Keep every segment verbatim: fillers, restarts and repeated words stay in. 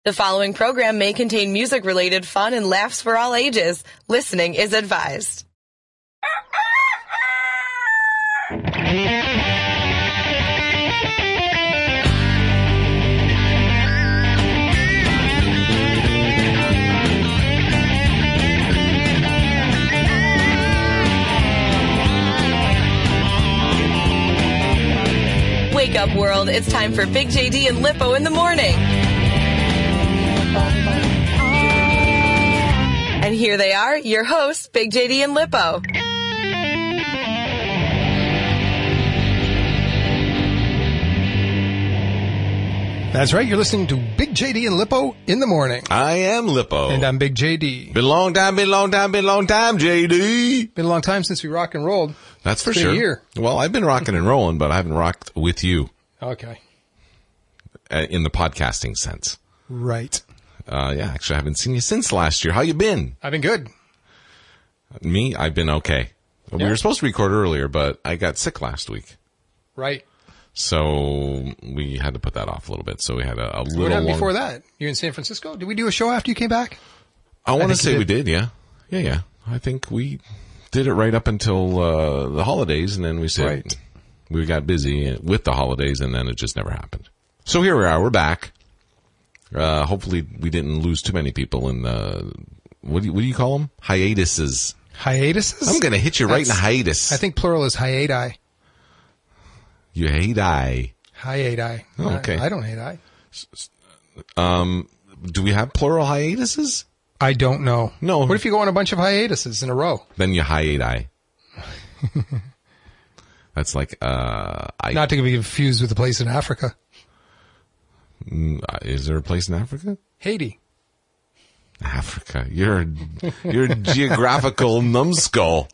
The following program may contain music-related fun and laughs for all ages. Listening is advised. Wake up, world. It's time for Big J D and Lippo in the morning. And here they are, your hosts, Big J D and Lippo. That's right, you're listening to Big J D and Lippo in the morning. I am Lippo. And I'm Big J D. Been a long time, been a long time, been a long time, J D. Been a long time since we rock and rolled. That's for it's been sure. A year. Well, I've been rocking and rolling, but I haven't rocked with you. Okay. Uh, in the podcasting sense. Right. Uh, yeah, actually, I haven't seen you since last year. How you been? I've been good. Me, I've been okay. Yeah. We were supposed to record earlier, but I got sick last week. Right. So we had to put that off a little bit. So we had a, a little What happened long... before that? You in San Francisco? Did we do a show after you came back? I want to think say you we did, yeah. Yeah, yeah. I think we did it right up until uh, the holidays, and then we said Right. we got busy with the holidays, and then it just never happened. So here we are. We're back. Uh, hopefully we didn't lose too many people in the, what do you, what do you call them? Hiatuses. Hiatuses? I'm going to hit you right in the That's- hiatus. I think plural is hiati. You hate I. Hiati. Oh, okay. I, I don't hate I. Um, do we have plural hiatuses? I don't know. No. What if you go on a bunch of hiatuses in a row? Then you hiate I. That's like, uh, I. Not to be confused with the place in Africa. Is there a place in Africa? Haiti. Africa. You're you're a geographical numbskull.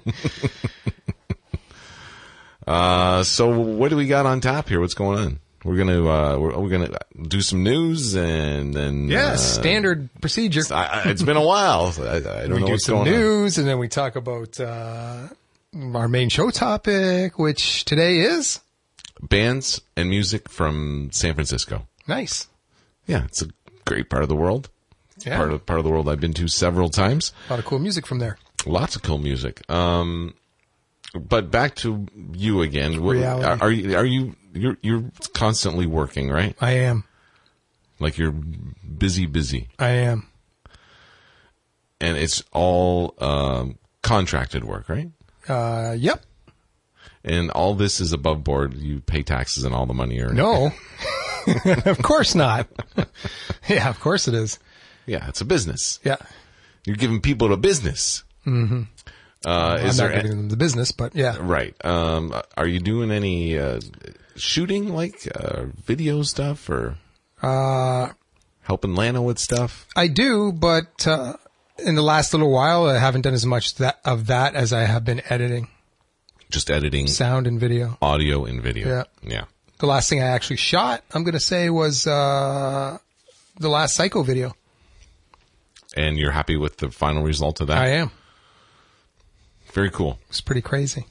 uh, so what do we got on tap here? What's going on? We're gonna uh, we're, we're gonna do some news and then Yeah, uh, standard procedure. I, I, it's been a while. So I, I don't we know do what's some going on. news, and then we talk about uh, our main show topic, which today is Bands and music from San Francisco. nice. Yeah, it's a great part of the world. Yeah, Part of part of the world I've been to several times. a lot of cool music from there. Lots of cool music. Um, but back to you again. What- Reality. Are, are you? Are you? You're you're constantly working, right? I am. Like you're busy, busy, I am. and it's all um, contracted work, right? Uh, yep. And all this is above board. You pay taxes and all the money, or No, of course not. Yeah, of course it is. Yeah, it's a business. Yeah. You're giving people a business. Mm-hmm. Uh, I'm is not there giving them the business, but yeah. right? Um, are you doing any uh, shooting, like uh, video stuff, or Uh, helping Lana with stuff? I do, but uh, in the last little while, I haven't done as much that, of that as I have been editing Just editing sound and video. audio and video. Yeah. Yeah. The last thing I actually shot, I'm going to say, was uh, the last Psycho video. And you're happy with the final result of that? I am. Very cool. It's pretty crazy.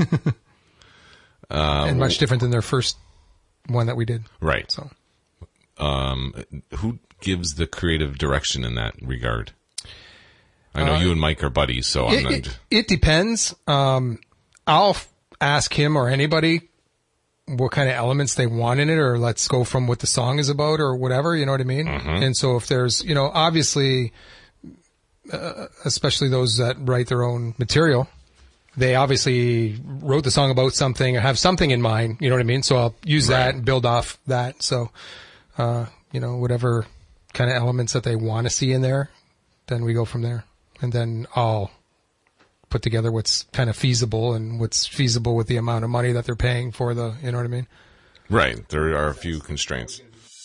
Uh, and much different than their first one that we did. Right. So Um, who gives the creative direction in that regard? I know Uh, you and Mike are buddies, so I'm it, not. it, it depends. Um, I'll f- ask him or anybody what kind of elements they want in it, or let's go from what the song is about or whatever, you know what I mean? And so if there's, you know, obviously, uh, especially those that write their own material, they obviously wrote the song about something or have something in mind, you know what I mean? So I'll use Right. that and build off that. So, uh, you know, whatever kind of elements that they want to see in there, then we go from there. And then I'll put together what's kind of feasible and what's feasible with the amount of money that they're paying for the, you know what I mean? Right. There are a few constraints.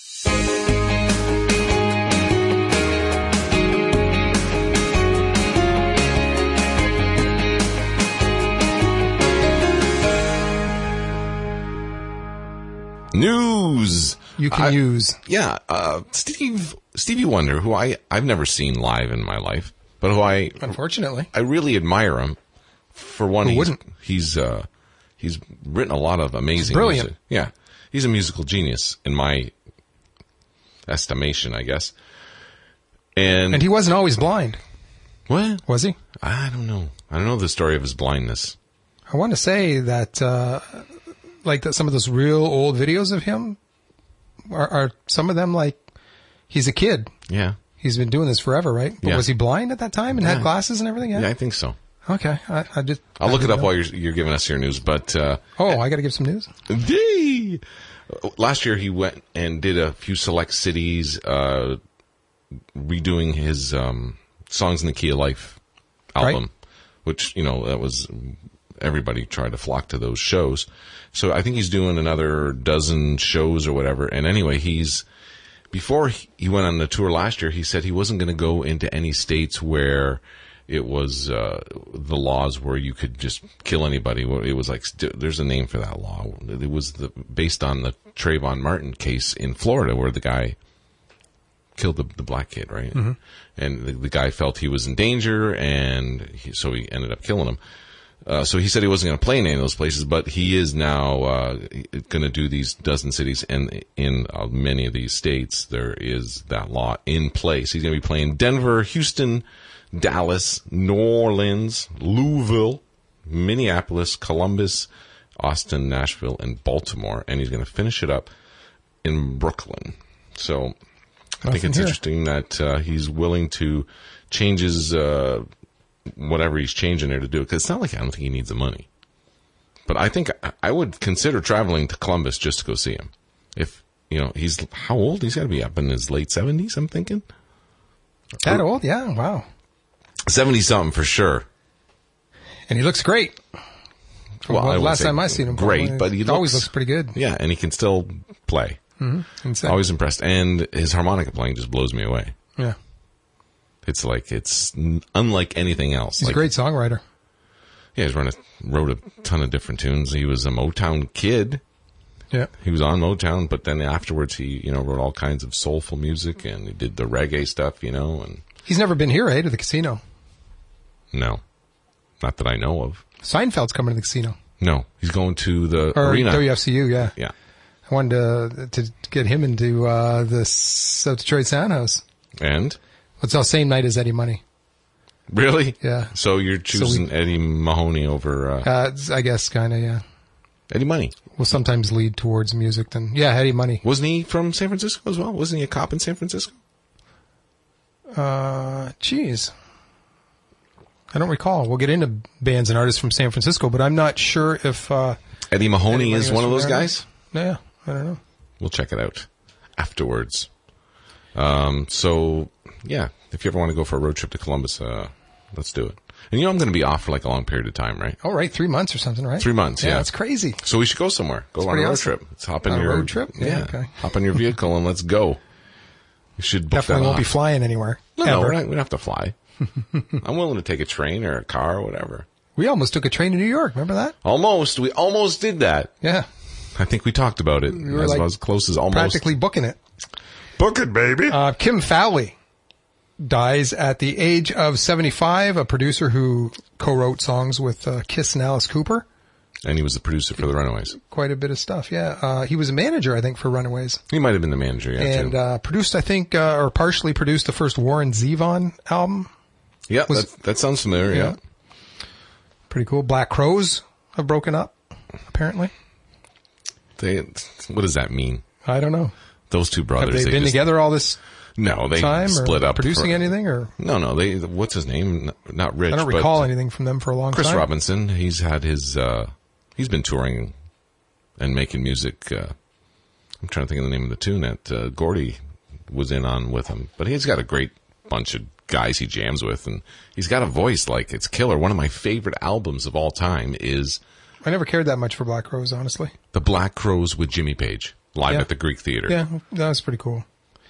News. You can I- use. Yeah, uh, Steve Stevie Wonder, who I I've never seen live in my life, but who I Unfortunately. I really admire him. For one, Who he's wouldn't? he's uh, he's written a lot of amazing, He's brilliant. music. Yeah, he's a musical genius in my estimation, I guess. And, And he wasn't always blind, what? was he? I don't know. I don't know the story of his blindness. I want to say that, uh, like that some of those real old videos of him are, are some of them like he's a kid. Yeah. He's been doing this forever, right? But Yeah. was he blind at that time and Yeah. had glasses and everything? Yeah. Yeah, I think so. Okay. I, I just. I'll I look it didn't up know. while you're, you're giving us your news, but, uh, Oh, I got to give some news. Yay! Last year he went and did a few select cities, uh, redoing his um, Songs in the Key of Life album, Right. which, you know, that was, everybody tried to flock to those shows. So I think he's doing another dozen shows or whatever. And anyway, he's, before he went on the tour last year, he said he wasn't going to go into any states where it was uh, the laws where you could just kill anybody. It was like, there's a name for that law. It was the, based on the Trayvon Martin case in Florida where the guy killed the, the black kid, right? Mm-hmm. And the, the guy felt he was in danger, and he, so he ended up killing him. Uh, so he said he wasn't going to play in any of those places, but he is now uh, going to do these dozen cities, and in uh, many of these states, there is that law in place. He's going to be playing Denver, Houston, Dallas, New Orleans, Louisville, Minneapolis, Columbus, Austin, Nashville, and Baltimore, and he's going to finish it up in Brooklyn. So I think it's here. interesting that uh, he's willing to change his uh, whatever he's changing there to do it, because it's not like I don't think he needs the money. But I think I, I would consider traveling to Columbus just to go see him. If, you know, he's, how old? He's got to be up in his late seventies, I'm thinking. That old? Yeah. Wow. seventy-something for sure. And he looks great. From Well, I the wouldn't last say time I seen him, great, probably, but he it always looks- looks pretty good. Yeah, and he can still play. Mm-hmm. Insane. Always impressed. And his harmonica playing just blows me away. Yeah. It's like, it's n- unlike anything else. He's like, a great songwriter. Yeah, he's run a, wrote a ton of different tunes. He was a Motown kid. Yeah. He was on Motown, but then afterwards he, you know, wrote all kinds of soulful music, and he did the reggae stuff, you know, and He's never been here, eh, to the casino. no, not that I know of. Seinfeld's coming to the casino. No, he's going to the Or arena. W F C U, yeah. Yeah. I wanted to to get him into uh, the South Detroit Soundhouse. And? It's the same night as Eddie Money. Really? Yeah. So you're choosing Eddie Mahoney over uh, Uh, it's- I guess, kind of, yeah. Eddie Money. Will sometimes lead towards music. Then, yeah, Eddie Money. Wasn't he from San Francisco as well? Wasn't he a cop in San Francisco? Uh, geez. I don't recall. We'll get into bands and artists from San Francisco, but I'm not sure if uh, Eddie Mahoney Eddie Money is was one of from those there. guys? Yeah, I don't know. We'll check it out afterwards. Um, so, yeah, if you ever want to go for a road trip to Columbus, uh, let's do it. And you know I'm going to be off for like a long period of time, right? Oh, right, three months or something, right? Three months, yeah. That's crazy. So we should go somewhere. Go on a pretty road awesome. trip. Let's hop in On a your road trip? Yeah, okay. Hop in your vehicle and let's go. You should book Definitely that won't be off. flying anywhere. No, no, ever. we're not, we don't have to fly. I'm willing to take a train or a car or whatever. We almost took a train to New York. Remember that? Almost. We almost did that. Yeah. I think we talked about it. were as, like as close as almost. Practically booking it. Book it, baby. Uh, Kim Fowley dies at the age of seventy-five, a producer who co-wrote songs with uh, Kiss and Alice Cooper. And he was the producer for the Runaways. Quite a bit of stuff, yeah. Uh, he was a manager, I think, for Runaways. He might have been the manager, yeah, and too. uh, produced, I think, uh, or partially produced the first Warren Zevon album. Yeah, was- that, that sounds familiar, yeah. Yeah. Pretty cool. Black Crowes have broken up, apparently. They, what does that mean? I don't know. Those two brothers. Have they, been just- together all this No, they time split or up. producing for- anything? Or No, no, they, what's his name? Not- Not Rich, I don't but recall anything from them for a long Chris time. Robinson. He's had his, uh, he's been touring and making music. Uh, I'm trying to think of the name of the tune that uh, Gordy was in on with him. But he's got a great bunch of guys he jams with, and he's got a voice like it's killer. One of my favorite albums of all time is I never cared that much for Black Crowes, honestly. The Black Crowes with Jimmy Page, live Yeah. at the Greek Theater. Yeah, that was pretty cool.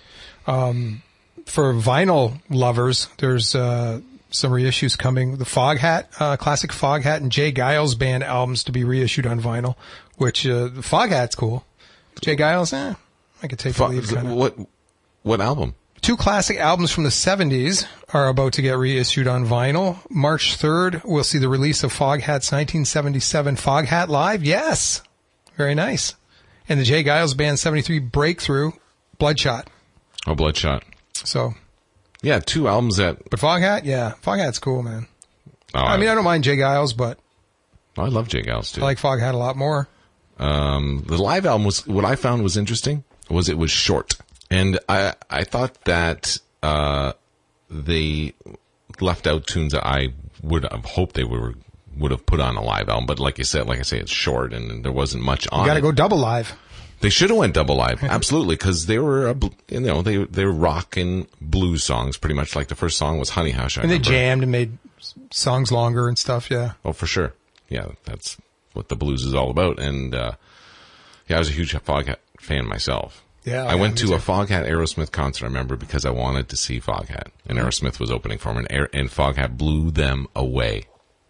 Um, for vinyl lovers, there's uh, some reissues coming. The Foghat, uh, classic Foghat and Jay Giles band albums to be reissued on vinyl, which uh, the Foghat's cool. Jay Giles, eh, I could take Fu- or leave. Kinda. what what album? Two classic albums from the seventies are about to get reissued on vinyl. March third, we'll see the release of Foghat's nineteen seventy-seven Foghat Live. Yes. Very nice. And the Jay Giles Band seventy-three Breakthrough, Bloodshot. Oh, Bloodshot. So, yeah, two albums that. but Foghat, yeah, Foghat's cool, man. Oh, I mean, I don't mind Jay Giles, but I love Jay Giles too. I like Foghat a lot more. Um, the live album was what I found was interesting was it was short, and I I thought that uh, they left out tunes that I would have hoped they were would have put on a live album. But like you said, like I say, it's short, and there wasn't much on. You got to it. go double live. They should have went double live, absolutely, because they were, a, you know, they they were rock and blues songs, pretty much. Like the first song was Honey Hush, I And they remember. jammed and made songs longer and stuff. Yeah. Oh, for sure. Yeah, that's what the blues is all about. And uh, yeah, I was a huge Foghat fan myself. Yeah, I yeah, went me to too. a Foghat Aerosmith concert, I remember, because I wanted to see Foghat, and Aerosmith was opening for them, and, Aer- and Foghat blew them away.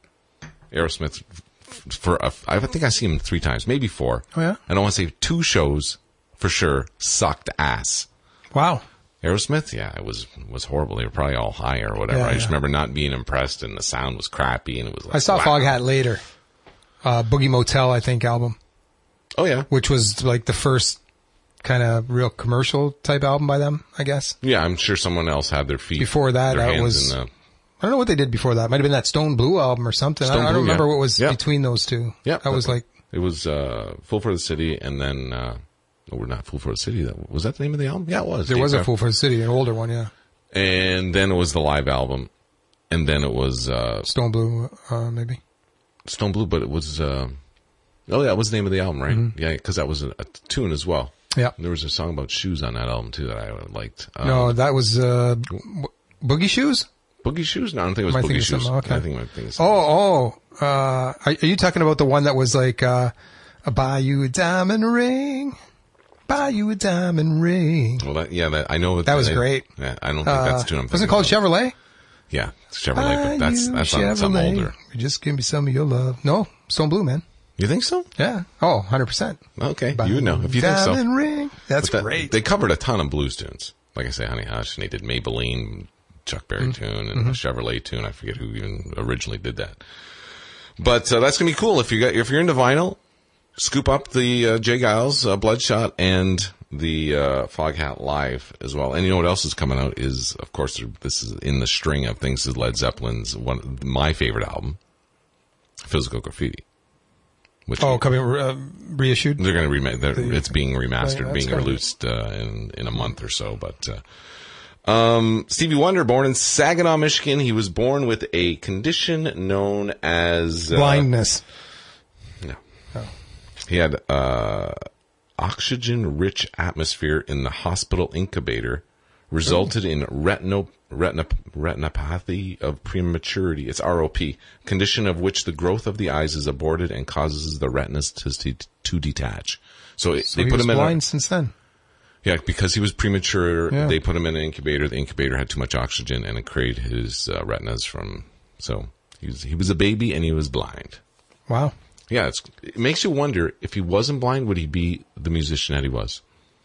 Aerosmith, for a, I think I see him three times, maybe four. Oh, yeah? I don't want to say two shows for sure. Sucked ass. Wow. Aerosmith, yeah, it was was horrible. They were probably all high or whatever. Yeah, I just yeah. remember not being impressed, and the sound was crappy, and it was like, I saw wow. Foghat later. Uh, Boogie Motel, I think, album, Oh, yeah. which was like the first kind of real commercial type album by them, I guess. Yeah, I'm sure someone else had their feet. Before that, their that hands was- in the, I don't know what they did before that. Might have been that Stone Blue album or something. I Stone don't, I don't Blue, remember yeah. what was Yeah. between those two. yeah, That was like, it was uh, Fool for the City, and then uh, oh, we're not Fool for the City. That was that the name of the album? Yeah, it was. there Deep was a Breath. Fool for the City, an older one, yeah. And then it was the live album, and then it was uh, Stone Blue, uh, maybe. Stone Blue, but it was uh, oh yeah, it was the name of the album, right? Mm-hmm. Yeah, because that was a, a tune as well. Yeah. There was a song about shoes on that album too that I liked. Um, No, that was uh, Bo- Boogie Shoes? Boogie Shoes? No, I don't think it was Am I Boogie thinking Shoes. something? Okay. I think I'm thinking something. Oh, oh. Uh, are, are you talking about the one that was like, uh, I buy you a diamond ring, buy you a diamond ring? Well, that, yeah, that, I know That was I, great. Yeah, I don't think that's the tune I'm Was it thinking called of. Chevrolet? Yeah, it's Chevrolet, but Buy that's you that's on something Chevrolet. older. Just give me some of your love. No, Stone Blue, man. You think so? Yeah. Oh, one hundred percent. Okay, Buy you would know if you think so. diamond ring. That's But that- great. They covered a ton of blues tunes. Like I say, Honey Hush, and they did Maybelline, Chuck Berry Mm-hmm. tune, and a Chevrolet tune. I forget who even originally did that. But uh, that's gonna be cool if you got if you're into vinyl. Scoop up the uh, Jay Giles uh, Bloodshot and the uh, Foghat Live as well. And you know what else is coming out is, of course, this is in the string of things. Is Led Zeppelin's one my favorite album, Physical Graffiti. Which oh, coming uh, reissued. they're going to remake. The- It's being remastered, Right, that's being gotta be- released uh, in in a month or so. But uh, um, Stevie Wonder, born in Saginaw, Michigan, he was born with a condition known as uh, Blindness. No, Oh. he had uh, oxygen-rich atmosphere in the hospital incubator, resulted in retino, retina, retinopathy of prematurity. It's R O P, condition of which the growth of the eyes is aborted and causes the retinas to to detach. So, it, So they he put was him in. blind A, since then. yeah, because he was premature. Yeah. They put him in an incubator. The incubator had too much oxygen, and it created his uh, retinas from. So he was he was a baby, and he was blind. Wow. Yeah, it's, it makes you wonder if he wasn't blind, would he be the musician that he was?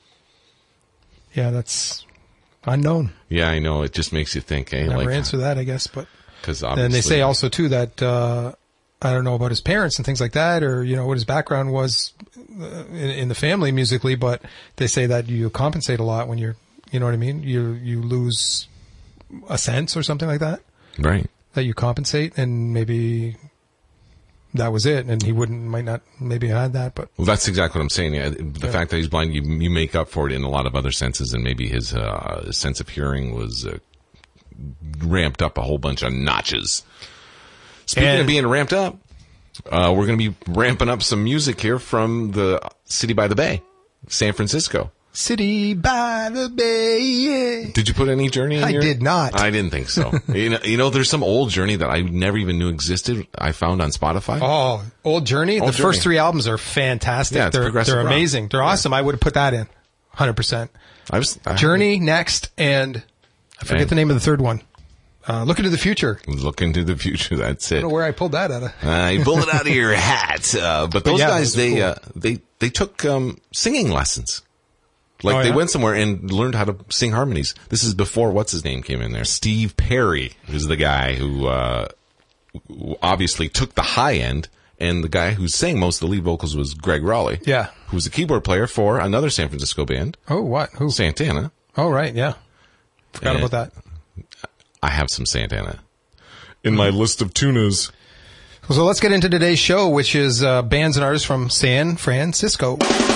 Yeah, that's unknown. Yeah, I know. It just makes you think. Hey, Never like, answer that, I guess. But because then they say also too that uh, I don't know about his parents and things like that, or you know what his background was uh, in, in the family musically. But they say that you compensate a lot when you're, you know what I mean. You you lose a sense or something like that. right. That you compensate, and maybe that was it. And he wouldn't, might not, maybe had that, but Well, that's exactly what I'm saying. Yeah, the Yeah. fact that he's blind, you you make up for it in a lot of other senses, and maybe his, uh, his sense of hearing was uh, ramped up a whole bunch of notches. Speaking And- of being ramped up, uh, we're going to be ramping up some music here from the city by the bay, San Francisco. City by the Bay. Yeah. Did you put any Journey in I your- did not. I didn't think so. you know, you know, there's some old Journey that I never even knew existed. I found on Spotify. Oh, Old Journey. Old the first Journey. three albums are fantastic. Yeah, it's they're progressive they're rock. amazing. They're awesome. I would have put that in, one hundred percent. I was I Journey next, and I forget And- the name of the third one. Uh, Look into the Future. I Look into the future. That's it. don't know where I pulled that out of. Uh, you pulled it out of your hat. Uh, but those yeah, guys, those are they, cool. uh, they, they took, um, singing lessons. Like Oh, they yeah? went somewhere and learned how to sing harmonies. This is before what's his name came in there. Steve Perry is the guy who, uh, who obviously took the high end, and the guy who sang most of the lead vocals was Greg Raleigh. Yeah. Who was a keyboard player for another San Francisco band, Oh, what? Who? Santana. Oh, right. Yeah. Forgot And about that. I have some Santana in my list of tunas. So let's get into today's show, which is uh, bands and artists from San Francisco.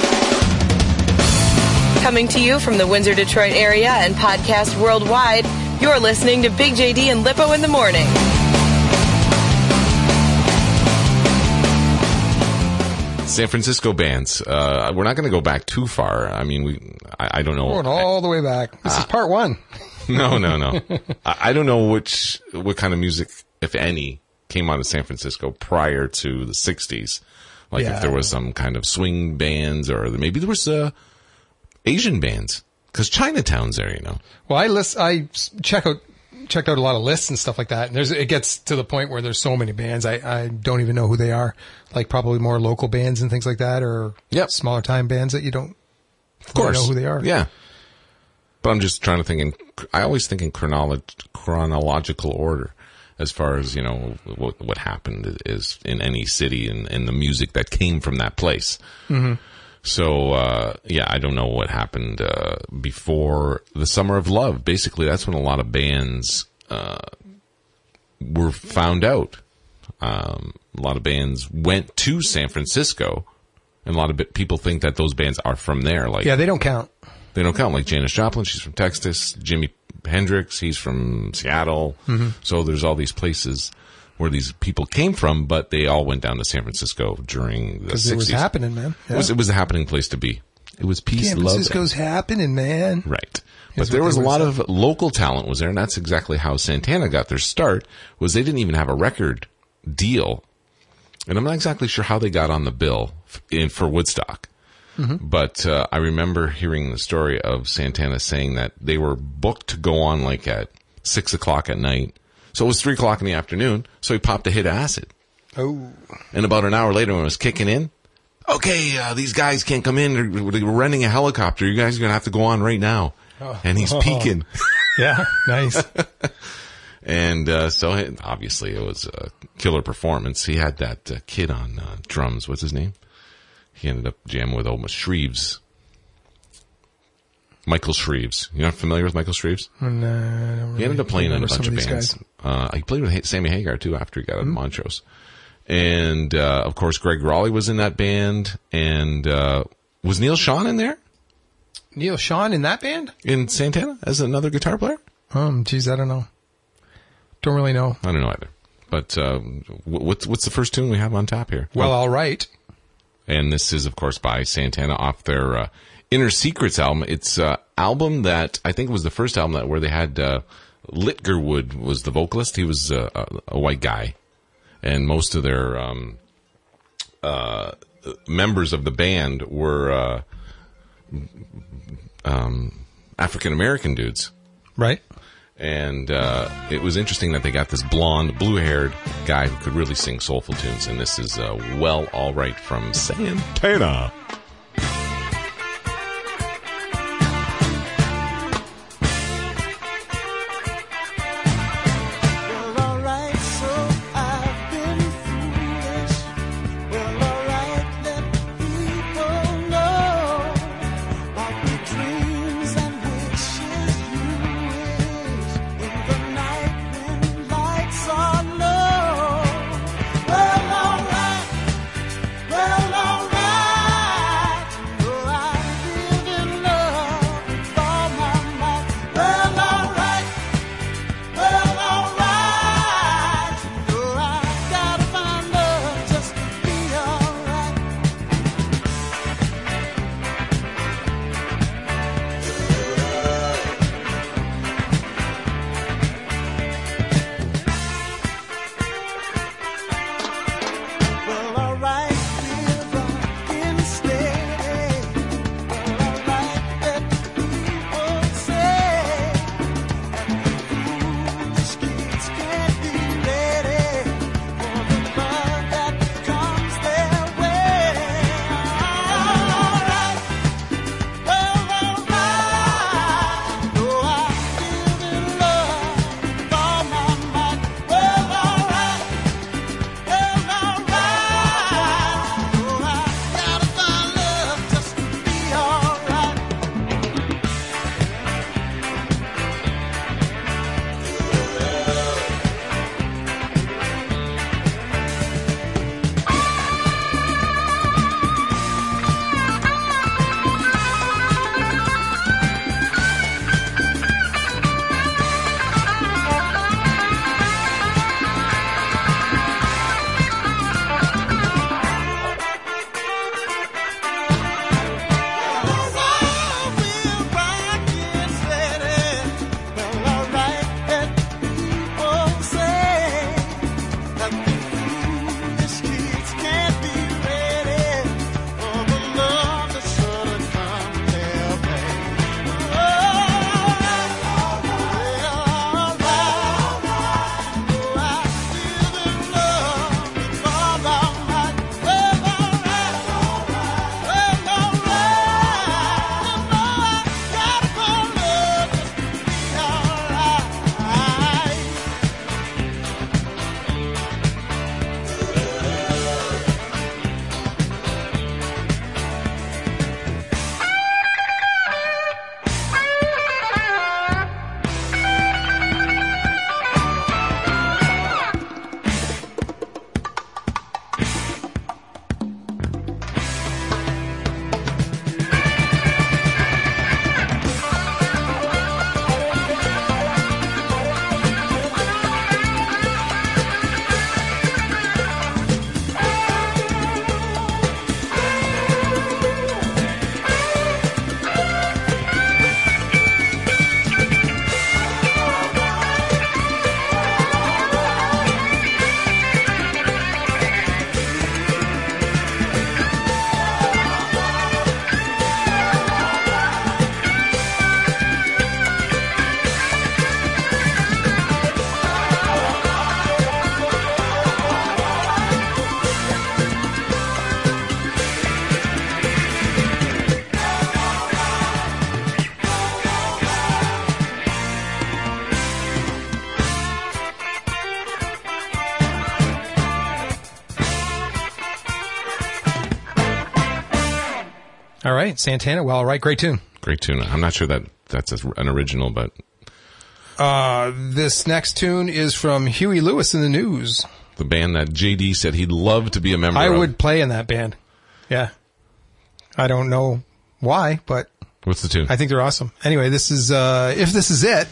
Coming to you from the Windsor, Detroit area and podcast worldwide, you're listening to Big J D and Lippo in the Morning. San Francisco bands. Uh, we're not going to go back too far. I mean, we. I, I don't know. We're going all the way back. This uh, is part one. No, no, no. I, I don't know which what kind of music, if any, came out of San Francisco prior to the sixties. Like yeah. if there was some kind of swing bands, or maybe there was uh, Asian bands, because Chinatown's there, you know. Well, I list, I check out checked out a lot of lists and stuff like that, and there's it gets to the point where there's so many bands I, I don't even know who they are. Like probably more local bands and things like that, or yep. smaller time bands that you don't, of course, know who they are. Yeah. But I'm just trying to think in, I always think in chronolo- chronological order as far as, you know, what, what happened is in any city and, and the music that came from that place. Mm-hmm. So, uh, yeah, I don't know what happened, uh, before the Summer of Love. Basically, that's when a lot of bands, uh, were found out. Um, a lot of bands went to San Francisco, and a lot of people think that those bands are from there. Like, yeah, they don't count. They don't count. Like Janis Joplin, she's from Texas. Jimi Hendrix, he's from Seattle. Mm-hmm. So there's all these places where these people came from, but they all went down to San Francisco during the sixties. Because it was happening, man. Yeah. It was, it was a happening place to be. It was peace, San love. Francisco's happening, man. Right. Here's But there was a lot say. of local talent was there, and that's exactly how Santana got their start, was they didn't even have a record deal. And I'm not exactly sure how they got on the bill in for Woodstock. Mm-hmm. But uh, I remember hearing the story of Santana saying that they were booked to go on like at six o'clock at night. So it was three o'clock in the afternoon. So he popped a hit of acid. Oh. And about an hour later when it was kicking in, okay, uh, these guys can't come in. They're, they're renting a helicopter. You guys are going to have to go on right now. Oh. And he's peeking. Yeah, nice. And uh, so it, obviously it was a killer performance. He had that uh, kid on uh, drums. What's his name? He ended up jamming with almost Shreves. Michael Shreves. You're not familiar with Michael Shreves? No, I don't really he ended up playing in a bunch of, of bands. Uh, he played with Sammy Hagar, too, after he got out of mm-hmm. Montrose. And, uh, of course, Greg Raleigh was in that band. And uh, was Neil Sean in there? Neil Sean in that band? In Santana as another guitar player? Um, geez, I don't know. Don't really know. I don't know either. But uh, what's, what's the first tune we have on tap here? Well, oh. All Right. And this is, of course, by Santana off their uh, Inner Secrets album. It's an uh, album that I think was the first album that where they had uh, Litgerwood was the vocalist. He was uh, a, a white guy. And most of their um, uh, members of the band were uh, um, African-American dudes. Right. And uh, it was interesting that they got this blonde, blue-haired guy who could really sing soulful tunes. And this is uh, Well, All Right from Santana. Well, all right. All right, Santana. Well, all right, great tune. Great tune. I'm not sure that that's a, an original, but... Uh, this next tune is from Huey Lewis and the News. The band that J D said he'd love to be a member I of. I would play in that band. Yeah. I don't know why, but... What's the tune? I think they're awesome. Anyway, this is, uh, If This Is It.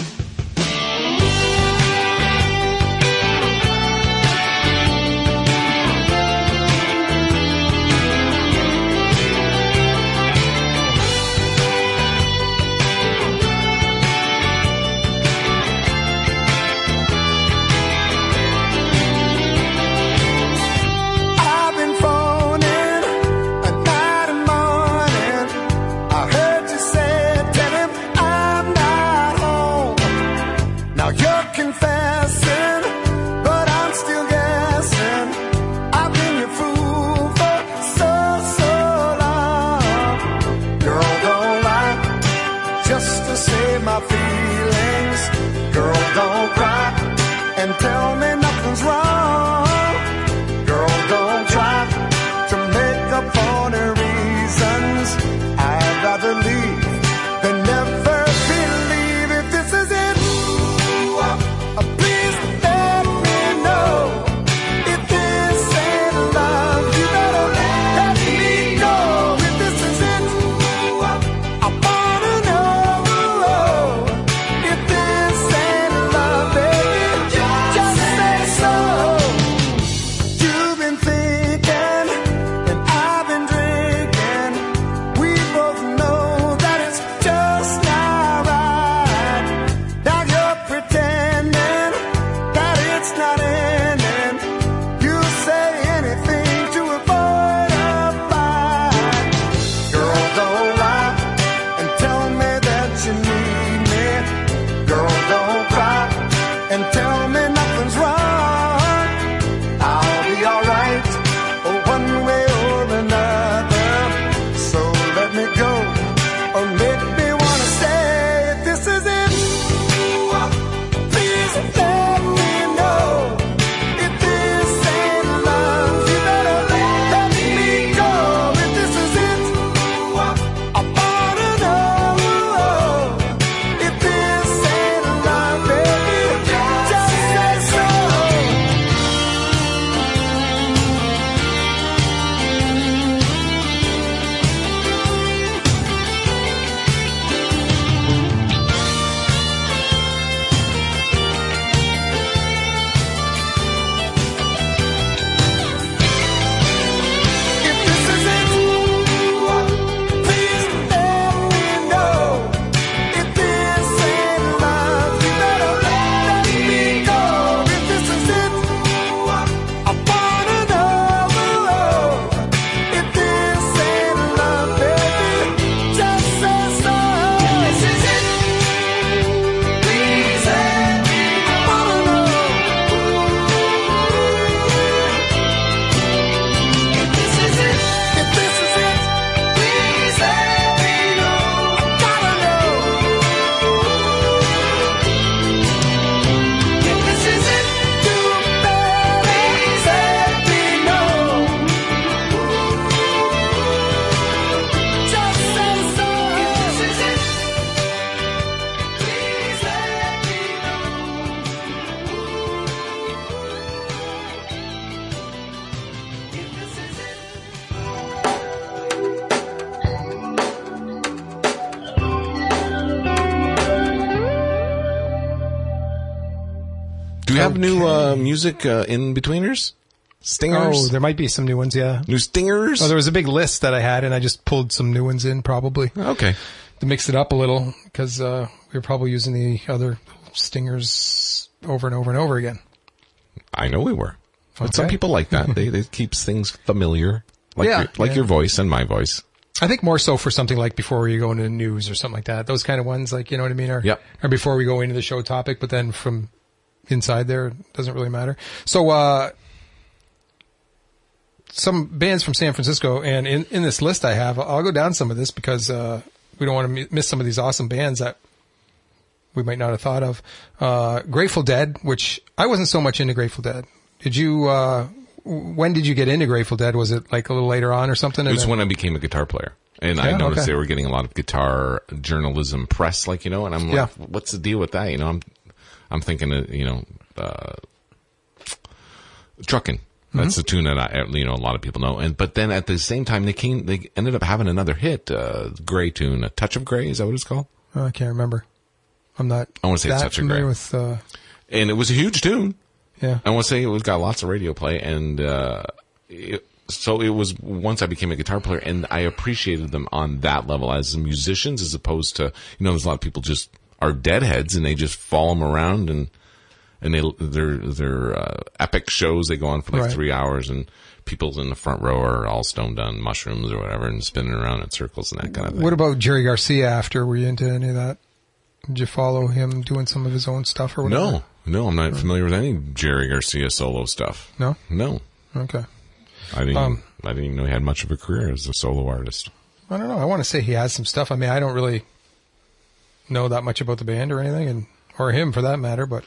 Do you have new uh, music uh, in betweeners? Stingers? Oh, there might be some new ones, yeah. New stingers? Oh, there was a big list that I had, and I just pulled some new ones in, probably. Okay. To mix it up a little, because uh, we were probably using the other stingers over and over and over again. I know we were. But Okay. some people like that. they, they keeps things familiar. Like, Yeah, your, like yeah. your voice and my voice. I think more so for something like before you go into the news or something like that. Those kind of ones, like, you know what I mean? Or, Yep. or before we go into the show topic, but then from inside there, it doesn't really matter. So, uh, some bands from San Francisco, and in, in this list I have, I'll go down some of this because, uh, we don't want to miss some of these awesome bands that we might not have thought of. Uh, Grateful Dead, which I wasn't so much into Grateful Dead. Did you, uh, when did you get into Grateful Dead? Was it like a little later on or something? It And was then- when I became a guitar player. And I Yeah, noticed okay. they were getting a lot of guitar journalism press, like, you know, and I'm like, Yeah. what's the deal with that? You know, I'm, I'm thinking, of, you know, uh, Truckin'. That's the tune that I, you know, a lot of people know. And, but then at the same time, they came, they ended up having another hit, uh, Gray tune, A Touch of Gray. Is that what it's called? Oh, I can't remember. I'm not. I wanna say that Touch of familiar Grey. with. Uh, And it was a huge tune. yeah. I want to say it was got lots of radio play, and uh, it, so it was once I became a guitar player, and I appreciated them on that level as musicians, as opposed to, you know, there's a lot of people just are deadheads and they just follow them around, and and they they're they're uh, epic shows. They go on for like Right. three hours, and people in the front row are all stoned on mushrooms or whatever, and spinning around in circles and that kind of thing. What about Jerry Garcia after? Were you into any of that? Did you follow him doing some of his own stuff or whatever? No, no, I'm not familiar with any Jerry Garcia solo stuff. No? No. Okay. I didn't. Um, I didn't even know he had much of a career as a solo artist. I don't know. I want to say he has some stuff. I mean, I don't really know that much about the band or anything, and or him for that matter, but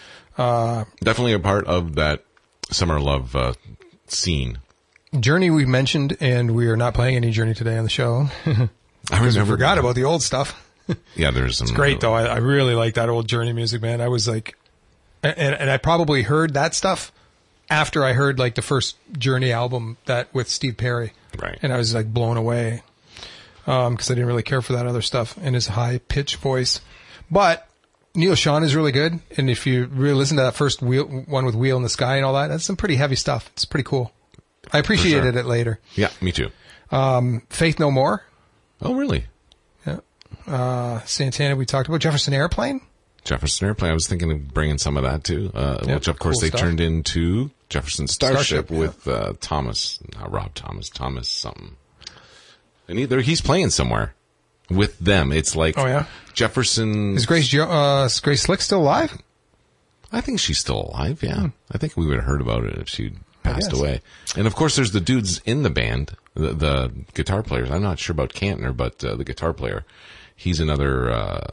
uh, Definitely a part of that Summer Love uh, scene. Journey we mentioned, and we are not playing any Journey today on the show. I Because we remember. forgot about the old stuff. Yeah, there's some. It's great though. I, I really like that old Journey music, man. I was like, and, and I probably heard that stuff after I heard like the first Journey album that with Steve Perry. Right. And I was like blown away. Um, cause I didn't really care for that other stuff and his high pitched voice. But Neil Sean is really good. And if you really listen to that first wheel, one with Wheel in the Sky and all that, that's some pretty heavy stuff. It's pretty cool. I appreciated sure. it later. Yeah, me too. Um, Faith No More. Oh, really? Yeah. Uh, Santana, we talked about Jefferson Airplane. Jefferson Airplane. I was thinking of bringing some of that too, uh, Yep, which of course cool they stuff. turned into Jefferson Starship, Starship, yeah. with uh, Thomas, not Rob Thomas, Thomas something. And either he's playing somewhere with them. It's like Oh, yeah? Jefferson. Is Grace, jo- uh, is Grace Slick still alive? I think she's still alive. Yeah, I think we would have heard about it if she'd passed guess. away. And of course, there's the dudes in the band, the, the guitar players. I'm not sure about Cantner, but uh, the guitar player, he's another uh,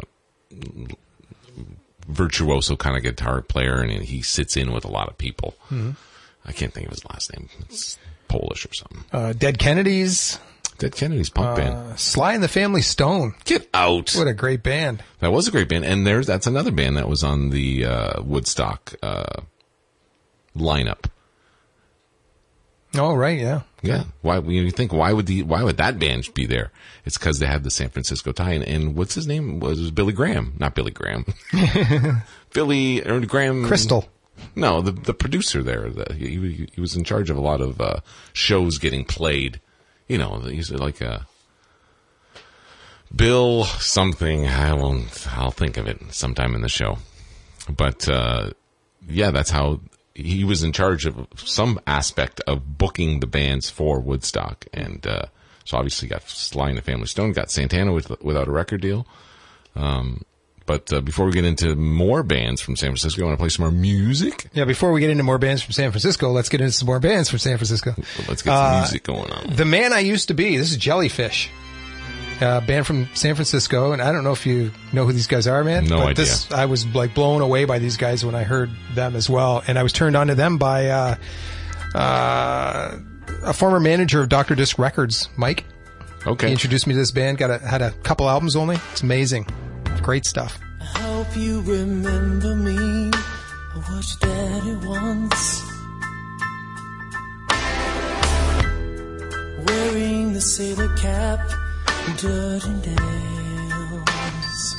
virtuoso kind of guitar player, and he sits in with a lot of people. Mm-hmm. I can't think of his last name. It's Polish or something. Uh, Dead Kennedys. Dead Kennedy's punk band. Uh, Sly and the Family Stone. Get out! What a great band. That was a great band, and there's that's another band that was on the uh, Woodstock uh, lineup. Oh, right, yeah. Yeah. Why? You think why would the why would that band be there? It's because they had the San Francisco tie, and, and what's his name was, was Billy Graham, not Billy Graham, Billy or Graham Crystal. No, the the producer there. The, he he was in charge of a lot of uh, shows getting played. You know, he's like a Bill something. I won't. I'll think of it sometime in the show. But uh, yeah, that's how. He was in charge of some aspect of booking the bands for Woodstock. And, uh, so obviously got Sly and the Family Stone, got Santana with, without a record deal. Um, but, uh, before we get into more bands from San Francisco, you want to play some more music? Yeah, before we get into more bands from San Francisco, let's get into some more bands from San Francisco. Let's get some Uh, music going on. The Man I Used to Be. This is Jellyfish. Uh, band from San Francisco, and I don't know if you know who these guys are, man. No but idea. This, I was like blown away by these guys when I heard them as well, and I was turned on to them by uh, uh, a former manager of Doctor Disc Records, Mike. He Okay. introduced me to this band. Got a, had a couple albums only. It's amazing, great stuff. I hope you remember me. I was your daddy once, wearing the sailor cap. Dirt and nails.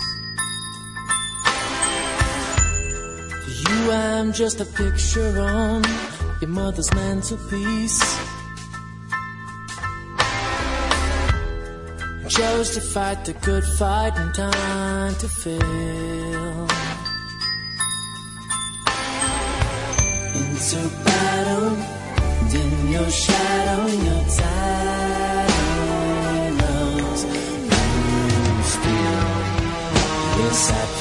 For you, I'm just a picture on your mother's mantelpiece. You chose to fight the good fight in time to fail. Into battle, and in your shadow, in your time. Yes, I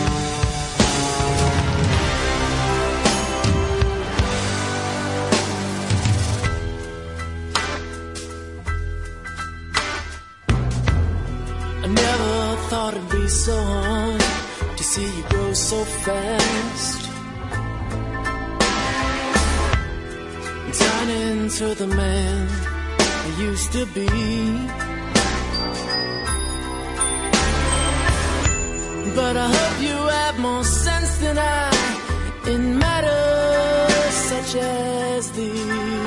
do. I never thought it'd be so hard to see you grow so fast, turn into the man I used to be. But I hope you have more sense than I in matters such as these.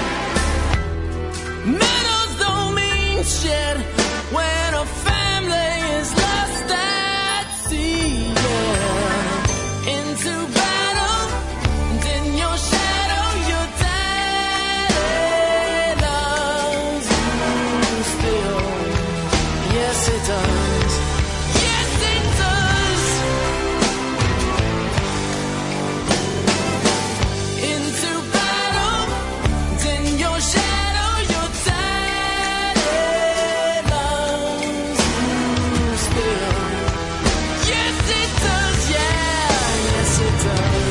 Meadows don't mean shit when a family is lost at sea. Yeah. Into battle, and in your shadow, your daddy loves you still. Yes, it does. Yes, it does. Into battle, and in your shadow, your daddy loves you still. Yes, it does. Yeah, yes, it does.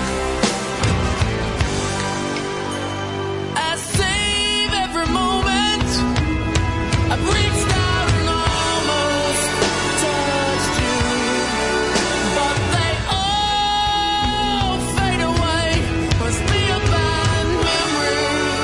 I save every moment. I've reached out and almost touched you, but they all fade away. Must be a bad memory.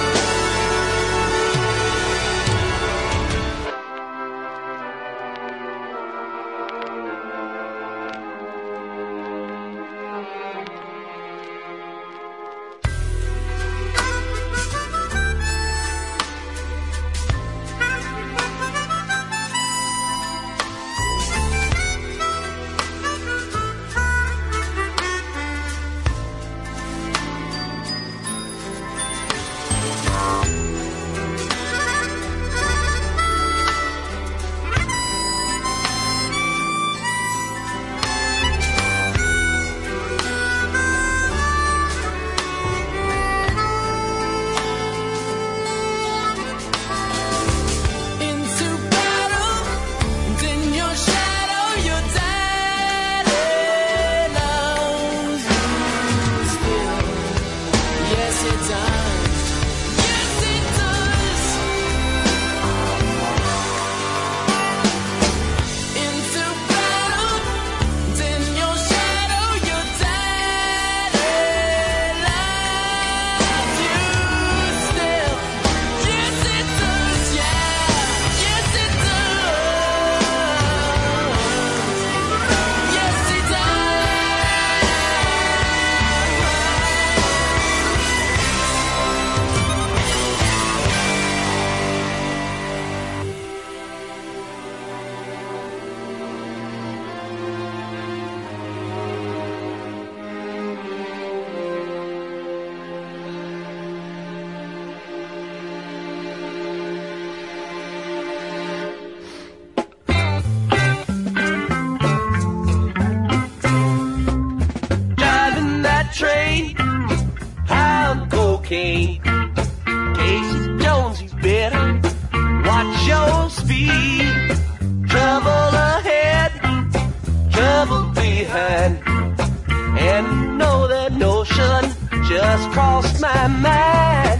Into battle, and in your shadow, your daddy loves you still. Yes, it does. Yes, it does. Into battle, and in your shadow, your daddy loves you still. Yes, it does. Yeah. Yes, it does. Yes, it Driving that train, pound cocaine. Casey Jones, you better watch your speed. Trouble ahead, trouble behind. And know that notion just crossed my mind.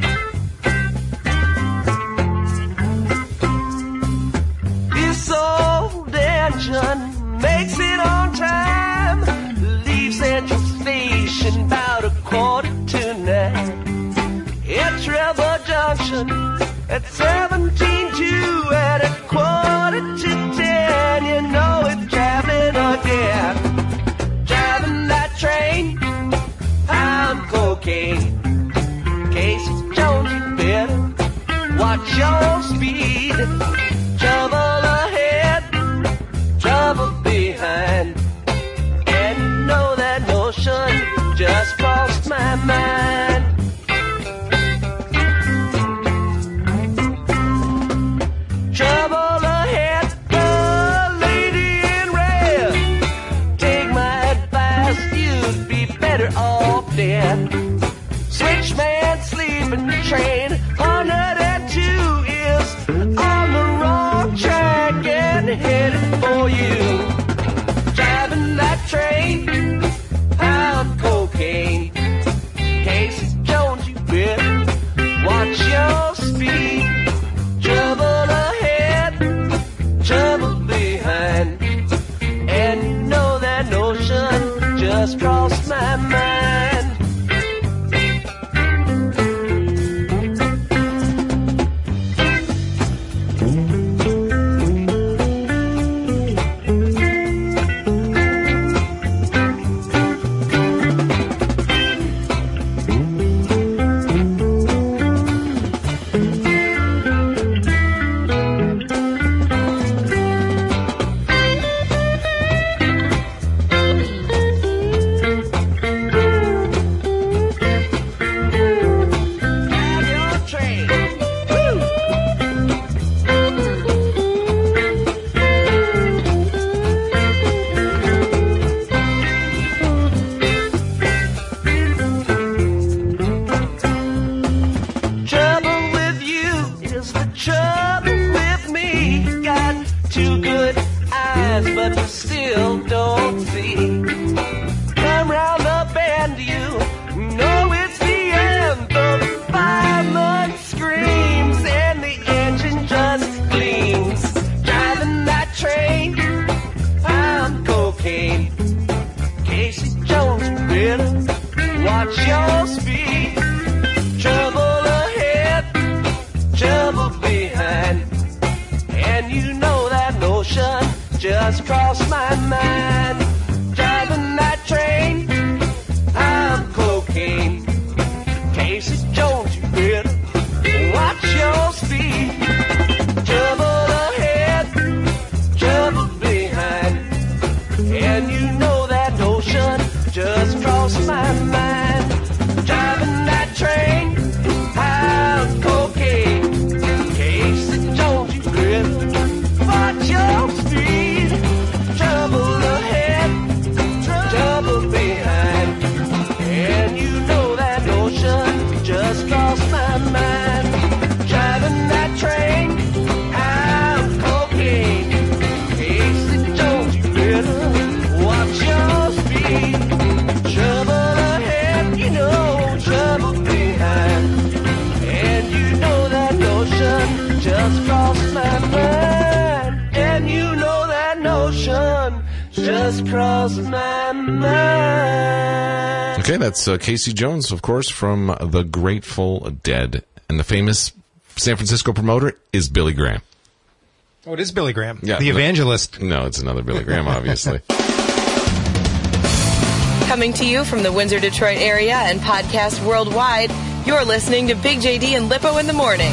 This old engine makes it on time. Leave Central Station about a quarter to nine. At Treble Junction at seventeen two at a quarter to ten. You know it's traveling again. Driving that train, pound cocaine. Casey Jones, you better watch your speed. Trouble ahead, trouble behind. And know that notion just crossed my mind. Trouble ahead, the lady in red. Take my advice, you'd be better off dead. Switchman sleeping train, one oh two is on the wrong track and headed for you. Driving that train, pound cocaine. Casey Jones, you better watch your speed. Trouble ahead, trouble behind. And know that notion just crossed my mind. better watch your speed. Trouble ahead, trouble behind. And you know that notion just crossed my mind. Driving that train, I'm cocaine. Casey Jones, you better watch your speed. Trouble ahead, trouble behind. And you know that notion just crossed my mind. Driving that train, I'm cocaine. Casey Jones, you better watch your speed. Trouble ahead, trouble behind. And you know that notion just crossed my mind. Driving that train, I'm cocaine. Casey Jones, you better watch your speed. Trouble ahead, you know, trouble behind. And you know that notion just crossed my mind. And you know that notion just crossed my mind. Okay, that's uh, Casey Jones, of course, from The Grateful Dead. And the famous San Francisco promoter is Billy Graham. Oh, it is Billy Graham, Yeah, the no- evangelist. No, it's another Billy Graham, obviously. Coming to you from the Windsor, Detroit area and podcast worldwide, you're listening to Big J D and Lippo in the Morning.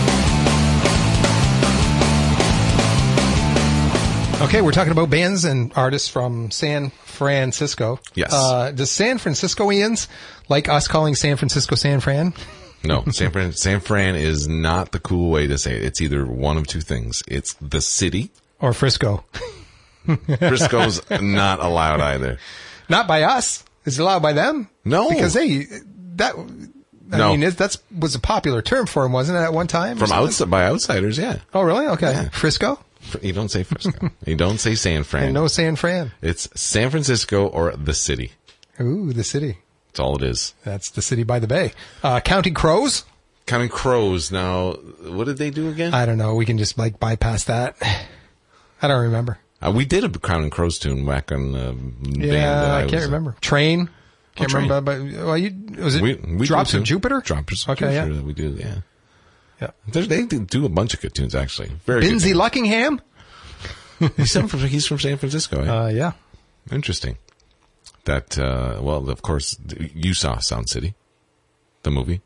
Okay, we're talking about bands and artists from San Francisco. Yes. Uh, does San Franciscoians like us calling San Francisco San Fran? No, San Fran, San Fran is not the cool way to say it. It's either one of two things. It's the city. Or Frisco? Frisco's not allowed either. Not by us. Is it allowed by them? No. Because they, that, I No. mean, it, that's was a popular term for them, wasn't it, at one time? or From something? outside, by outsiders, yeah. Oh, really? Okay. Yeah. Frisco? You don't say Frisco. You don't say San Fran. And no San Fran. It's San Francisco or the city. Ooh, the city. That's all it is. That's the city by the bay. Uh, Counting Crows? Counting Crows. Now, what did they do again? I don't know. We can just like bypass that. I don't remember. Uh, we did a Counting Crows tune back on the band Yeah, that I, I can't was- remember. Train? Can't Train. remember. But, well, you, was it We, we Drops do of too. Jupiter? Drops of Okay, Jupiter yeah. that we do, yeah. Yeah. There's, they do a bunch of good tunes, actually. Very Binzy good. Luckingham? He's from, he's from San Francisco, eh? Uh, yeah. Interesting. That, uh, well, of course, you saw Sound City, the movie.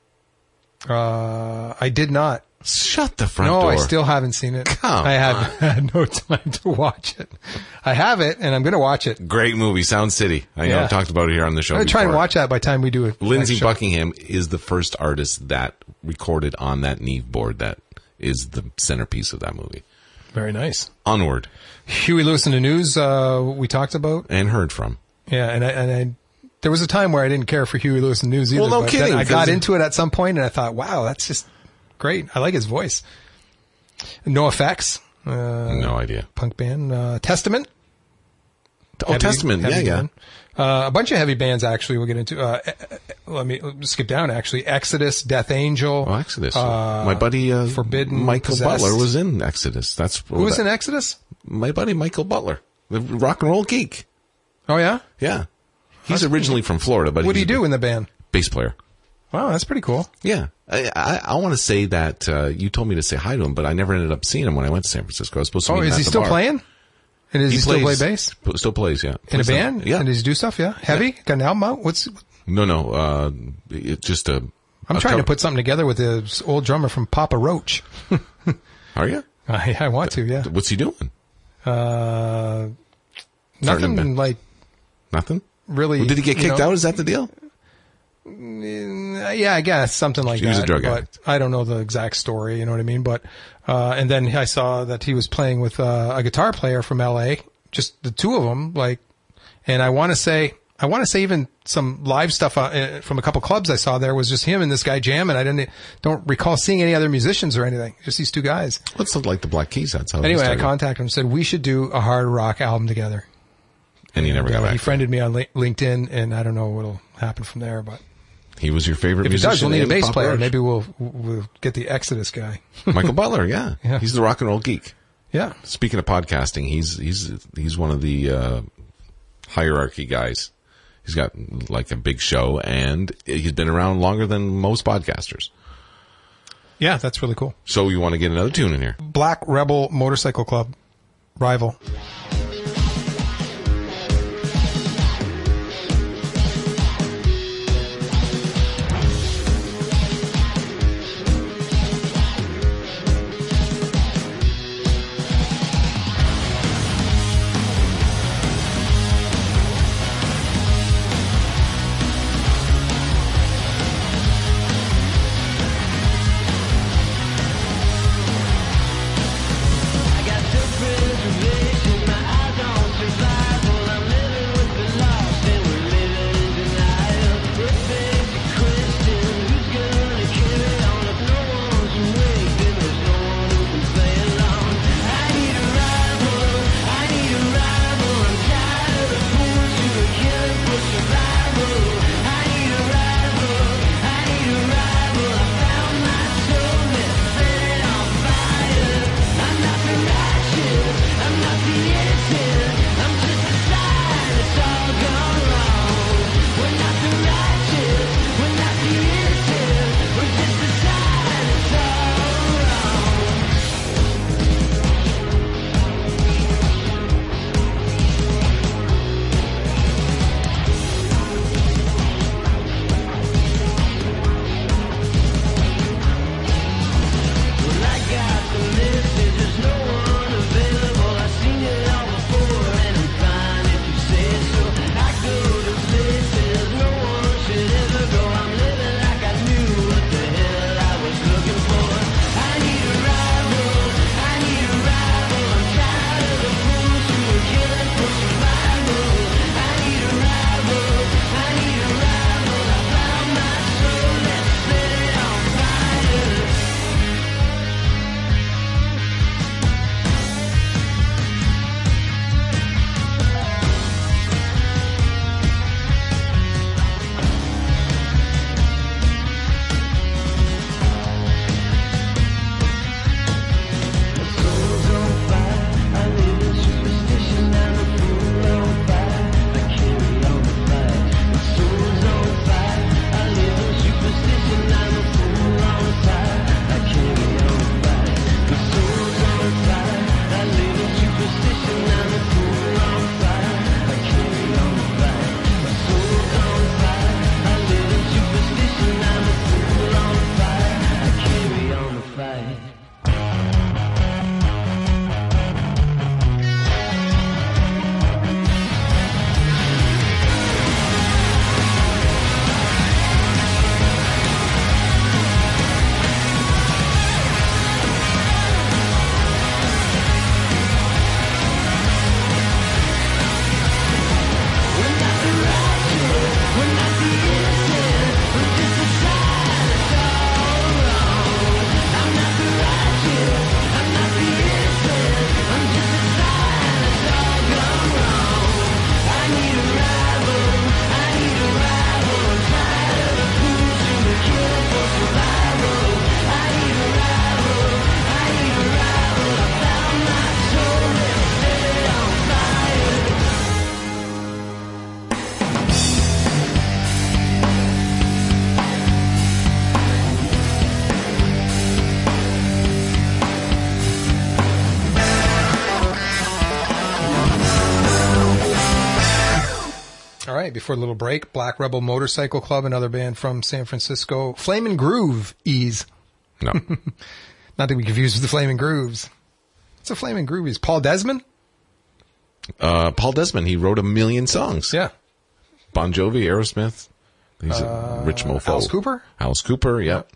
Uh, I did not. Shut the front No, door. I still haven't seen it. Come I have had no time to watch it. I have it, and I'm going to watch it. Great movie, Sound City. I know Yeah. I've talked about it here on the show I'm going to try and before. watch that by the time we do it. Lindsey next show. Buckingham is the first artist that recorded on that Neve board that is the centerpiece of that movie. Very nice. Onward. Huey Lewis in the News, uh, we talked about. And heard from. Yeah, and I, and I, there was a time where I didn't care for Huey Lewis in the News either. Well, no but kidding, then I got 'cause- into it at some point, and I thought, wow, that's just great. I like his voice. No Effects. Uh, No idea. Punk band. Uh, Testament. Oh, Heavy- Testament. heavy Yeah, yeah. band. Uh, a bunch of heavy bands, actually, we'll get into. Uh, eh, eh, let me skip down, actually. Exodus, Death Angel. Oh, Exodus. Uh, my buddy, uh, Forbidden, Michael Possessed. Butler was in Exodus. That's Who was in Exodus? My buddy, Michael Butler, the rock and roll geek. Oh, yeah? Yeah. He's originally from Florida, but What do he's you a do in the band? bass player. Wow, that's pretty cool. Yeah. I, I, I want to say that, uh, you told me to say hi to him, but I never ended up seeing him when I went to San Francisco. I was supposed to Oh, meet him is at he the still bar. playing? And does he, still play plays- bass? p- Still plays, yeah. In a Plays some- band? Yeah. And does he do stuff? Yeah. Heavy? Got an album out? What's? No, no, uh, it's just a... I'm a trying to cover- put something together with the old drummer from Papa Roach. Are you? I, I want to, yeah. What's he doing? Uh, Starting a nothing band. like Nothing? really. Well, did he get you kicked know, out? Is that the deal? Uh, yeah, I guess something like He was that. a drug but addict. I don't know the exact story. You know what I mean? But uh, and then I saw that he was playing with uh, a guitar player from L A. Just the two of them, like. And I want to say, I want to say even some live stuff uh, from a couple clubs I saw there was just him and this guy jamming. I didn't don't recall seeing any other musicians or anything. Just these two guys. What's like the Black Keys? That's how. they Anyway, I started. contacted him and said we should do a hard rock album together. And he never got Uh, back. he friended me on Li- LinkedIn, and I don't know what'll happen from there. But He was your favorite if it musician. does, we'll need a in bass Papa player. Roach. Maybe we'll we'll get the Exodus guy. Michael Butler, yeah. Yeah. He's the rock and roll geek. Yeah. Speaking of podcasting, he's he's he's one of the uh, hierarchy guys He's got like a big show, and he's been around longer than most podcasters. Yeah, that's really cool. So you want to get another tune in here? Black Rebel Motorcycle Club, Rival. I got different reservations, my eyes on survival. I'm living with the lost and we're living in denial. It begs the question, who's gonna carry on if no one's awake? Then there's no one who can play along. I need a rival, I need a rival. I'm tired of the fools who are killing for survival. I need a rival, I need a rival. I found my soul, let's set it on fire. I'm not the righteous, I'm not the innocent. I'm just a sign it's all gone wrong. We're not the righteous, we're not the innocent. We're just a sign it's all wrong. Well, I got the message, there's no one available. I've seen it all before, and I'm fine if you say so. I go to places no one should ever go. I'm living like I knew what the hell I was looking for. I need a rival, I need a rival. I'm tired of the fools who are killing for survival. I need a rival, I need a rival. I found my soul, let's set it on fire. Soul's on fire, I live in superstition. I'm a fool on fire, I carry on the fight. My soul's on fire, I live in superstition. I'm a fool on fire, I carry on the fight. My soul's on fire, I live in superstition. I'm a fool on fire, I carry on the fight. My soul's on fire, I live in superstition. I'm a fool on fire, I carry on the fight. We're not the righteous, we're not the innocent. We're just a sign it's all wrong. I'm not the righteous, I'm not the innocent. I'm just a sign it's all gone wrong. I need a rival, I need a rival. I'm tired of the fools who are killing for survival. I need a rival, I need a rival. I found my soul, let's set it on fire. All right, before the little break, Black Rebel Motorcycle Club, another band from San Francisco. Flamin' Groove Ease. No. Not to be confused with the Flamin' Grooves. What's a Flamin' Groove Ease? Paul Desmond? Uh, Paul Desmond, he wrote a million songs. Yeah. Bon Jovi, Aerosmith. He's a rich mofo. Alice Cooper? Alice Cooper, yep.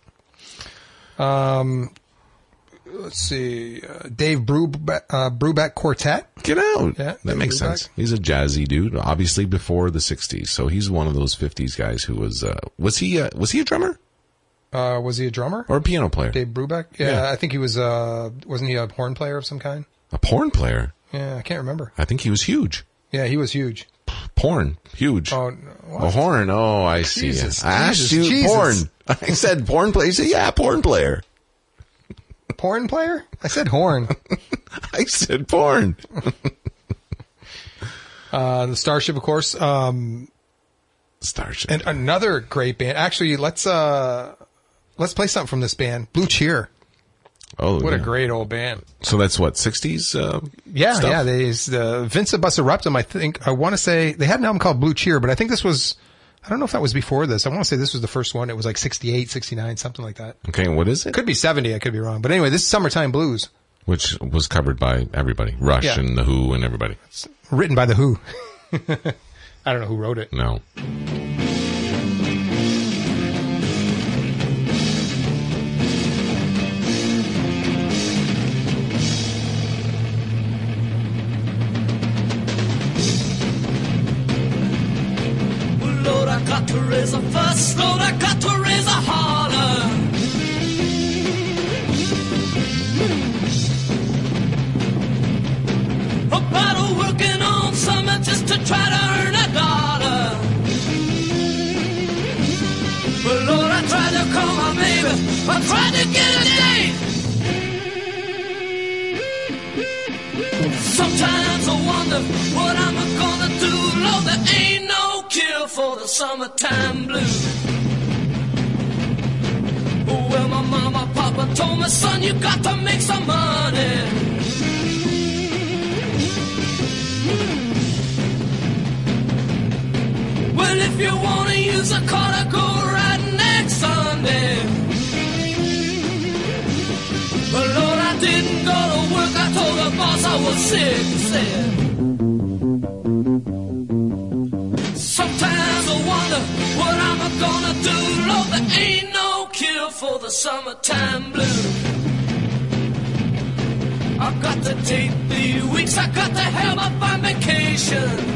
Let's see. Uh, Dave Brubeck, uh, Brubeck Quartet. Get out. Yeah, that makes Brubeck. sense. He's a jazzy dude, obviously before the sixties. So he's one of those fifties guys who was, uh, was he, uh, was he a drummer Uh, was he a drummer? or a piano player? Dave Brubeck? Yeah, Yeah. I think he was, uh, wasn't he a horn player of some kind? A porn player. Yeah, I can't remember. I think he was huge. Yeah, he was huge. Porn. Huge. Oh, what? A horn. Oh, I see. Jesus, I asked Jesus, you Jesus. porn. I said porn player. You said, yeah, porn player. Porn player? I said horn. I said porn. Uh, the Starship, of course. Um, Starship. And another great band. Actually, let's uh, let's play something from this band, Blue Cheer. Oh, What yeah. a great old band. So that's what, sixties? Uh, Yeah, stuff? yeah. They uh, Vince Busseruptum, I think, I want to say, they had an album called Blue Cheer, but I think this was, I don't know if that was before this. I want to say this was the first one. It was like sixty-eight, sixty-nine, something like that. Okay, and what is it? Could be seventy, I could be wrong. But anyway, this is Summertime Blues, Which was covered by everybody. Rush Yeah. and The Who and everybody. written by The Who. I don't know who wrote it. No. Lord, I got to raise a fuss. Lord, I got to raise a holler. About a working on summer just to try to earn a dollar. But Lord, I tried to call my baby. I tried to get a date. Sometimes I wonder what I'm gonna do. Lord, there ain't no cure for the summertime blues. Well, my mama, papa told me, son, you got to make some money. Well, if you wanna use a car to go riding next Sunday. But Lord, I didn't go to work. I told the boss I was sick. Said, sometimes I wonder what I'm gonna do. Lord, there ain't no cure for the summertime blues. I've got to take the weeks. I got to have up on vacation.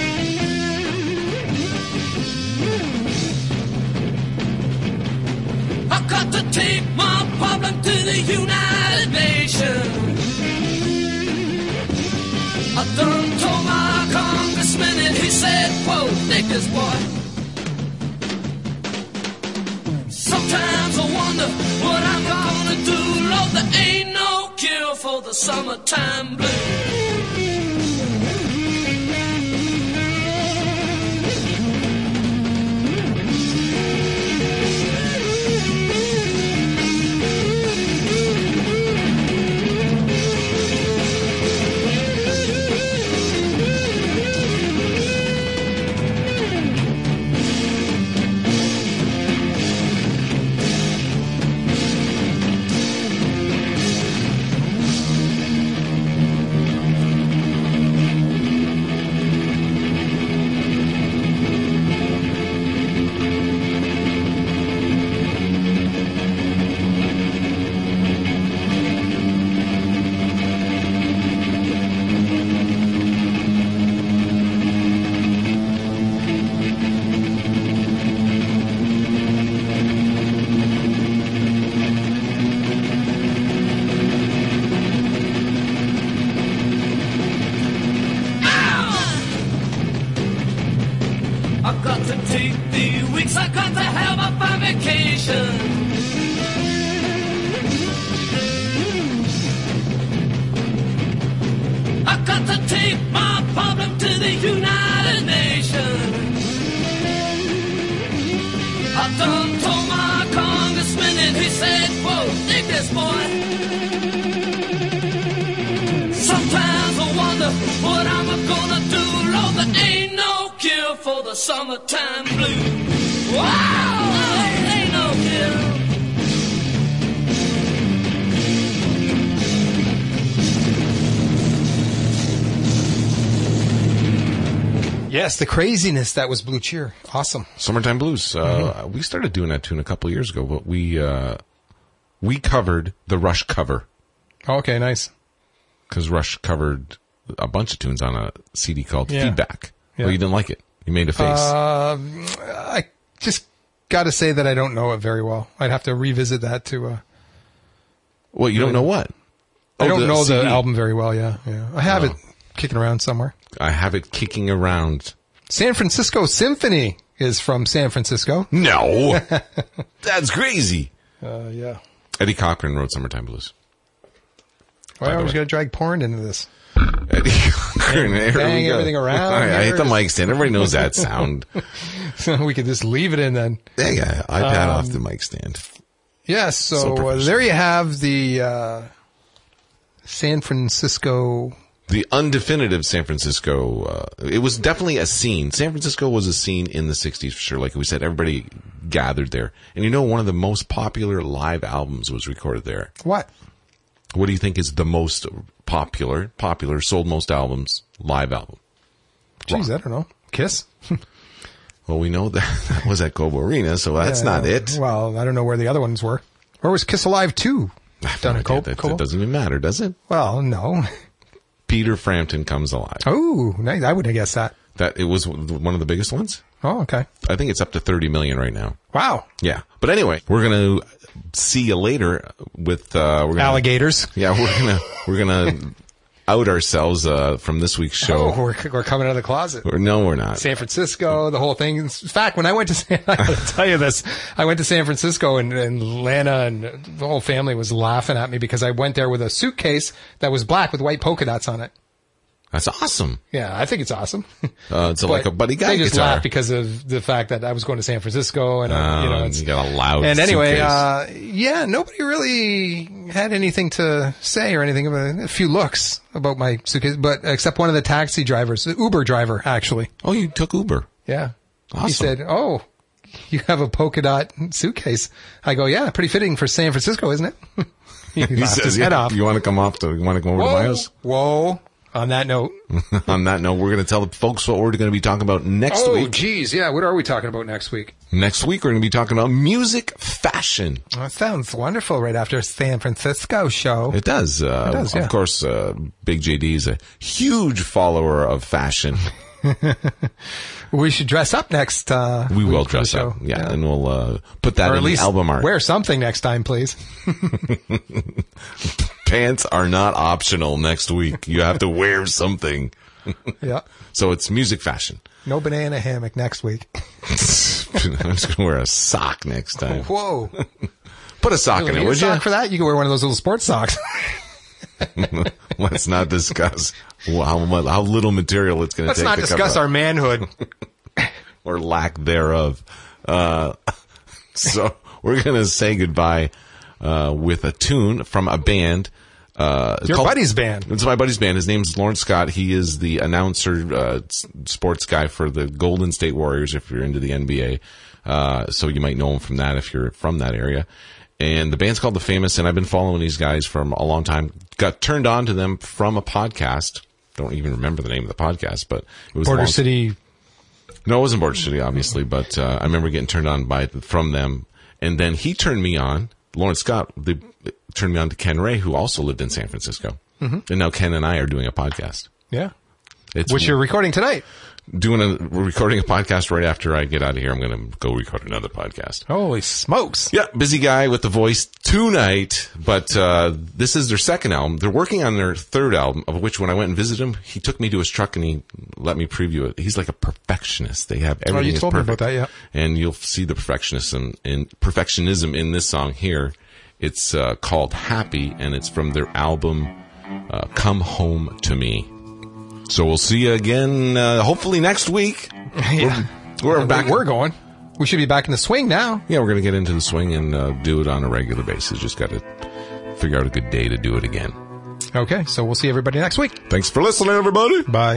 I've got to take my problem to the United Nations. I done told my congressman and he said, whoa, dig this boy. Sometimes I wonder what I'm gonna do. Lord, there ain't no cure for the summertime blues. I've got to take the weeks, I got to have up my vacation. I've got to take my problem to the United Nations. I done told my congressman and he said, whoa, dig this boy. Sometimes I wonder what I'm gonna do. Lord, there ain't no cure for the summertime blues. Wow, there ain't no cure. Yes, the craziness that was Blue Cheer. Awesome. Summertime Blues. Uh, Mm-hmm. We started doing that tune a couple of years ago, but we uh, we covered the Rush cover Okay, nice. because Rush covered a bunch of tunes on a C D called Yeah. Feedback. Yeah. Well, you didn't like it. You made a face. Um, I just got to say that I don't know it very well. I'd have to revisit that to. Uh, well, you don't know what? I Oh, don't know C D. the album very well. Yeah, yeah. I have Oh. it kicking around somewhere. I have it kicking around. San Francisco Symphony is from San Francisco. No, that's crazy. Uh, yeah. Eddie Cochran wrote Summertime Blues. Why the I was way. going to drag porn into this? Eddie, and there bang we go. everything around. I, I hit the here. mic stand. Everybody knows that sound. So we could just leave it in then. Yeah, yeah. iPad Um, off the mic stand. Yes, So so, uh, professional. there you have the uh, San Francisco. The undefinitive San Francisco, uh, it was definitely a scene. San Francisco was a scene in the sixties for sure. Like we said, everybody gathered there. And you know, one of the most popular live albums was recorded there. What? What do you think is the most popular, popular, sold most albums, live album? Jeez, I don't know. Kiss? Well, we know that, that was at Cobo Arena, so that's Yeah, not it. Well, I don't know where the other ones were. Where was Kiss Alive two? Done at Okay, Cobo? that, that doesn't even matter, does it? Well, no. Peter Frampton Comes Alive. Oh, nice. I wouldn't have guessed that. That it was one of the biggest ones. Oh, okay. I think it's up to thirty million right now. Wow. Yeah. But anyway, we're going to see you later with, uh, we're gonna, Alligators. Yeah, we're going to, we're going to out ourselves, uh, from this week's show. Oh, we're, we're coming out of the closet. Or, no, we're not. San Francisco, the whole thing. In fact, when I went to San, I gotta tell you this, I went to San Francisco and, and Lana and the whole family was laughing at me because I went there with a suitcase that was black with white polka dots on it. That's awesome. Yeah, I think it's awesome. Uh, it's like a Buddy Guy They just guitar. laughed because of the fact that I was going to San Francisco and, uh, you know, Uh, it's, you got a loud and anyway, suitcase. uh, yeah, nobody really had anything to say or anything about a few looks about my suitcase, but except one of the taxi drivers, the Uber driver, actually. Oh, you took Uber. Yeah. He Awesome. said, "Oh, you have a polka dot suitcase." I go, "Yeah, pretty fitting for San Francisco, isn't it?" he He laughed says, his yeah, head off. you want to come off to, you want to come over to my Whoa, house? whoa. On that note. On that note, we're going to tell the folks what we're going to be talking about next Oh, week. geez. Yeah. What are we talking about next week? Next week, we're going to be talking about music fashion. That sounds wonderful right after a San Francisco show. It does. Uh, It does, yeah. Of course, uh, Big J D is a huge follower of fashion. We should dress up next uh We will week for the dress show. up. Yeah, and we'll uh, put that Or at in least the album art. wear something next time, please. Pants are not optional next week. You have to wear something. Yeah. So it's music fashion. No banana hammock next week. I'm just going to wear a sock next time. Whoa. Put a sock in You it, need a would sock you? for that? You can wear one of those little sports socks. Let's not discuss how, mu- how little material it's going to Let's take not to discuss cover our up, manhood. or lack thereof. Uh, so we're going to say goodbye uh, with a tune from a band. Uh, Your called- buddy's band. It's my buddy's band. His name's Lawrence Scott. He is the announcer, uh, s- sports guy for the Golden State Warriors if you're into the N B A. Uh, so you might know him from that if you're from that area. And the band's called The Famous, and I've been following these guys from a long time. Got turned on to them from a podcast. Don't even remember the name of the podcast, but it was Border long- City. No, it wasn't Border City, obviously, but uh, I remember getting turned on by from them. And then he turned me on, Lawrence Scott, they turned me on to Ken Ray, who also lived in San Francisco. Mm-hmm. And now Ken and I are doing a podcast. Yeah. It's Which you're recording tonight. doing a we're recording a podcast right after I get out of here. I'm going to go record another podcast. Holy smokes. Yeah, busy guy with the voice tonight, but uh, this is their second album. They're working on their third album, of which when I went and visited him, he took me to his truck and he let me preview it. He's like a perfectionist. They have everything Oh, you is told me perfect. about that, yeah. And you'll see the perfectionism in perfectionism in this song here. It's uh, called Happy, and it's from their album uh, Come Home to Me. So we'll see you again, uh, hopefully next week. Yeah. We're, we're back. We're going. We should be back in the swing now. Yeah, we're going to get into the swing and uh, do it on a regular basis. Just got to figure out a good day to do it again. Okay, so we'll see everybody next week. Thanks for listening, everybody. Bye.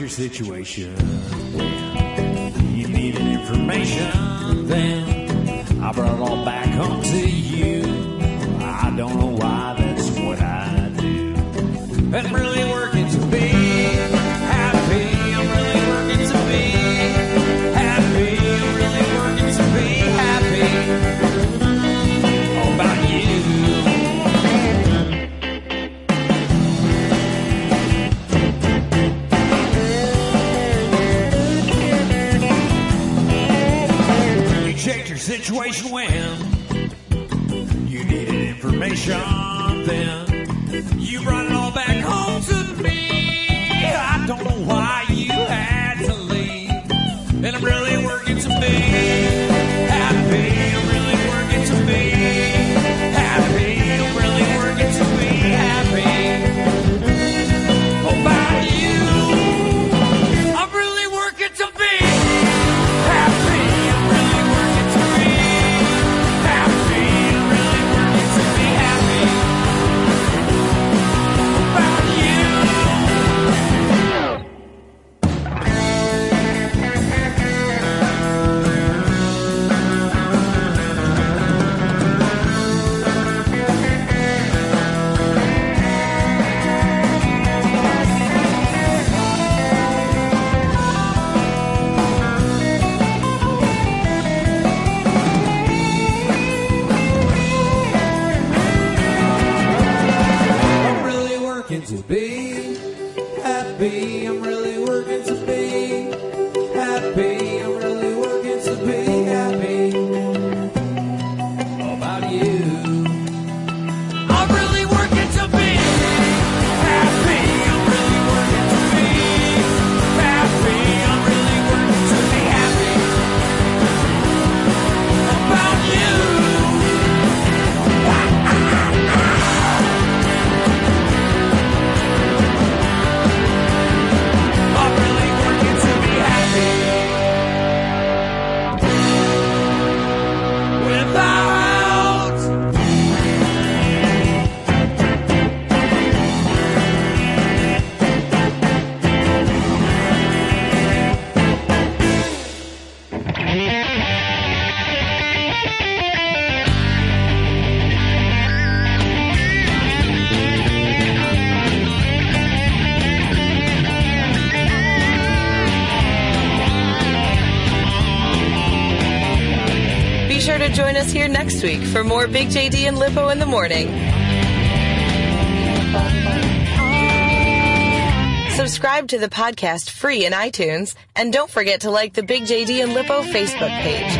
your situation. You needed information, then I brought it all back home to you. I don't know why, that's what I do. I'm really working to be happy. I'm really working to be happy. I'm really working to be happy. All about you. Checked your situation when you needed information, then you brought it all back home to me. I don't know why you had to leave, and I'm really working to be happy. I'm really working to be happy. I'm really working to be happy. About you, I'm really working to be happy. I'm really working to be happy. I'm really working to be happy. About you. I'm really working to be happy. I'm really working to be happy. I'm really working to be happy. About you. I'm really working to be happy. I'm really working to be happy. I'm really working to be happy. About you. I'm really working to be happy. Without Be sure to join us here next week for more Big J D and Lippo in the morning. Subscribe to the podcast free in iTunes, and don't forget to like the Big J D and Lippo Facebook page.